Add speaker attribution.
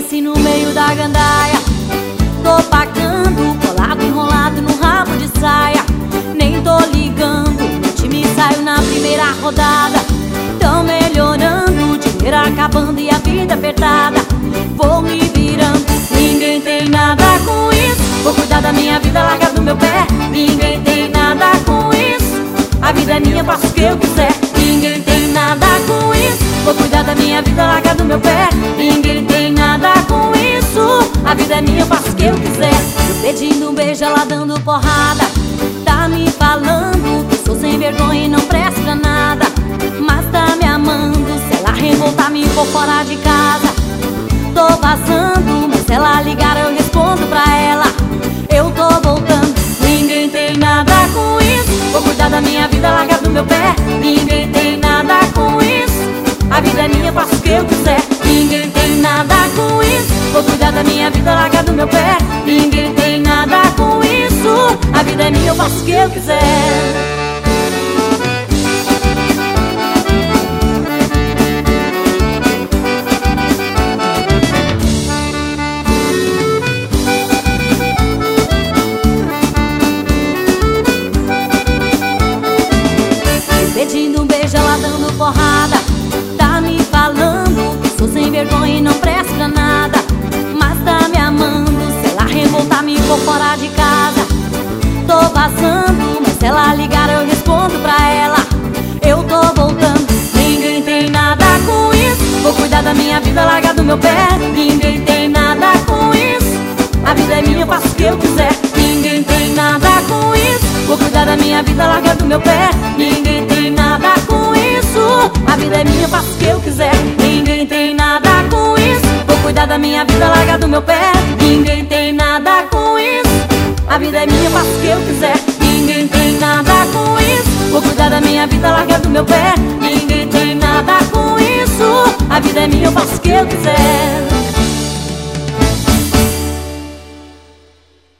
Speaker 1: Pense no meio da gandaia. Tô pagando, colado, enrolado no rabo de saia. Nem tô ligando, no time saio na primeira rodada. Tão melhorando, dinheiro acabando e a vida apertada. Vou me virando, ninguém tem nada com isso. Vou cuidar da minha vida, largar do meu pé. Ninguém tem nada com isso. A vida é minha, faço o que eu quiser. Ninguém tem nada com isso. Vou cuidar da minha vida, largar do meu pé. Ninguém tem nada com isso. A vida é minha, faço o que eu quiser. Eu pedindo um beijo, ela dando porrada. Tá me falando que sou sem vergonha e não presto pra nada. Mas tá me amando, se ela revoltar me pôr fora de casa. Tô vazando, mas se ela ligar eu respondo pra ela. Eu tô voltando, ninguém tem nada com isso. Vou cuidar da minha vida, largar do meu pé. Ninguém tem nada com isso. A vida é minha, faço o que eu quiser. Ninguém tem nada com isso. Vou cuidar da minha vida, largar do meu pé. Ninguém tem nada com isso. A vida é minha, eu faço o que eu quiser. Pedindo um beijo, ela dando porrada. Tá me falando que sou sem vergonha e não presto pra nada. Mas tá me amando, se ela revoltar me pôr fora de casa. Tô vazando, mas se ela ligar eu respondo pra ela. Eu tô voltando, ninguém tem nada com isso. Vou cuidar da minha vida, largar do meu pé. Ninguém tem nada com isso. A vida é minha, eu faço o que eu quiser. Ninguém tem nada com isso. Vou cuidar da minha vida, largar do meu pé. Ninguém tem nada com isso. A vida é minha, eu faço o que eu quiser. Ninguém tem nada com isso. Vou cuidar da minha vida, largar do meu pé. Ninguém tem nada com isso. A vida é minha, eu faço o que eu quiser. Ninguém tem nada com isso. Vou cuidar da minha vida, largar do